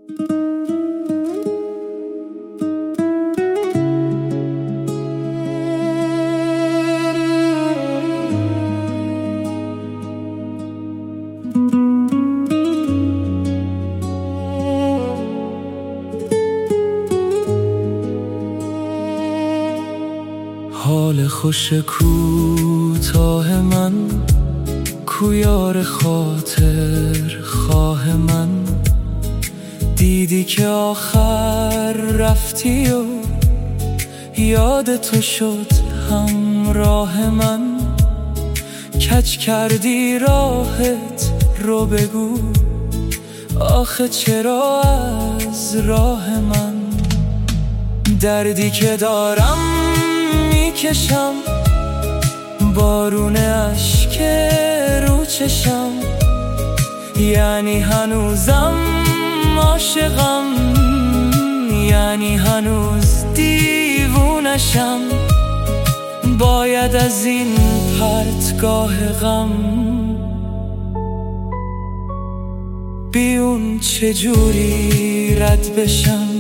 حال خوش کوتاه من، کو یار خاطر خواه من. دیدی که آخر رفتی و یاد تو شد همراه من. کج کردی راحت رو بگو، آخه چرا از راه من؟ دردی که دارم میکشم، بارون اشک رو چشم. یعنی هنوزم عاشقم، یعنی هنوز دیوونشم. باید از این پرتگاه غم بیون چجوری رد بشم؟